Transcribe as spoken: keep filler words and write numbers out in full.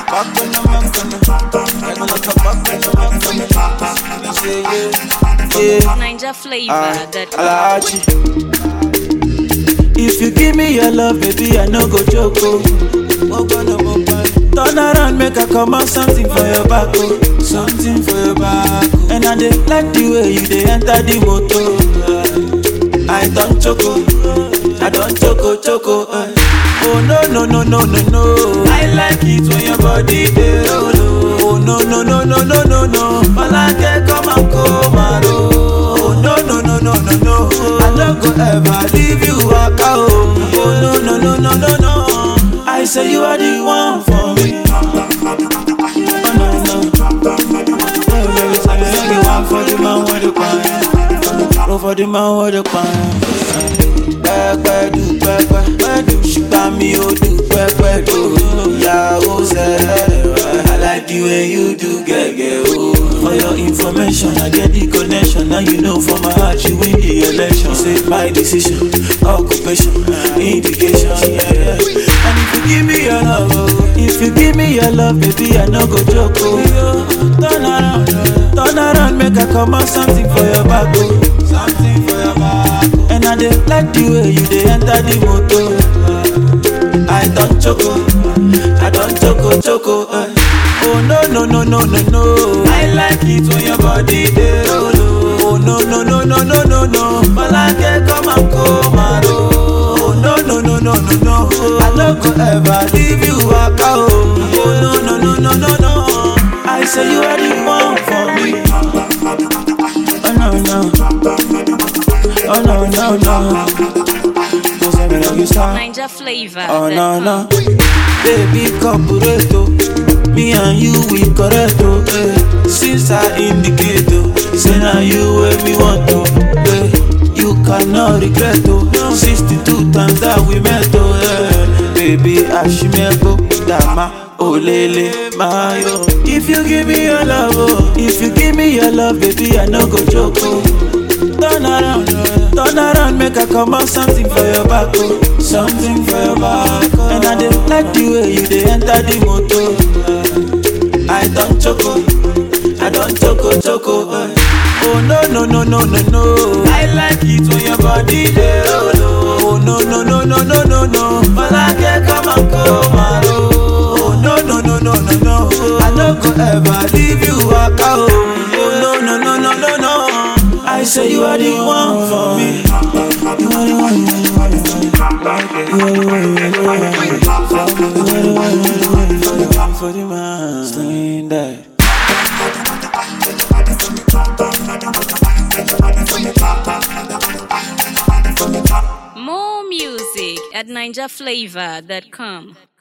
back on the back on the. I gonna come back on the back on the. Yeah, yeah. Ninja flavor Ah, that Alachi. If you give me your love, baby, I no go joke. Oh. Turn around, make I come out something for your back, oh. Something for your back, oh. And I dey like the way you dey enter the motor. I don't choco, I don't choco choco. Uh. Oh no no no no no no. I like it when your body dey roll. Oh no no no no no no no. All I get come and come and roll. Oh no no no no no no. I don't go ever leave you waka oh. Oh no no no no no no. I say you are the one for me. Oh no no. Oh baby, say you the one for the man with the pan. Oh for the man with the pan. Pẹ́pẹ́ du pẹ́pẹ́ du ṣùgbọ́n mi ò du pẹ́pẹ́ du. Ìyàwó sẹ́lẹ̀ I like the way you do gẹ́gẹ́ o. For your information, I get the connection. Now you know for my heart you win the election. Say my decision, occupation, indication. Yeah. And if you give me your love, oh, if you give me your love, baby, I no go joke. Oh. Turn around, turn around, make I come out something for your back. Oh. Something for your back. Oh. And I dey like the way you dey enter the motor. I don't choco, I don't choco choco. Uh. Oh no no no no no no. I like it when your body dey roll. Oh no no no no no no no. All I get come and come and roll. Oh no no no no no no. I don't go ever leave you waka oh. Oh no no no no no no. I say you are the one for me. Oh no no. Oh no no no. Don't say me like you stop. Ninja flavor. Oh that no no. come. Baby corporato. Me and you we correct oh, eh. Since I indicate oh, say now you where me want to, eh. You cannot regret oh, sixty-two times that we met oh, eh. Baby Ashimebo, Dama, Olele, Mayo. If you give me your love oh, if you give me your love baby I no go joke oh. Turn around, turn around, make I come out something for your back oh. Something for your back oh. And I dey like the way you dey enter the motor. I don't choco, I don't choco choco. Uh. Oh no no no no no no. I like it when your body dey roll. Oh no no no no no no no. All I get come and come and roll. Oh no no no no no no. I don't go ever leave you waka oh. Oh no no no no no no. I say you are the one for me. You are the one, you are the one, you are the one, you are the one, you are the one, you are the one, you are the one for the man. Sling that. More music at ninja flavor dot com.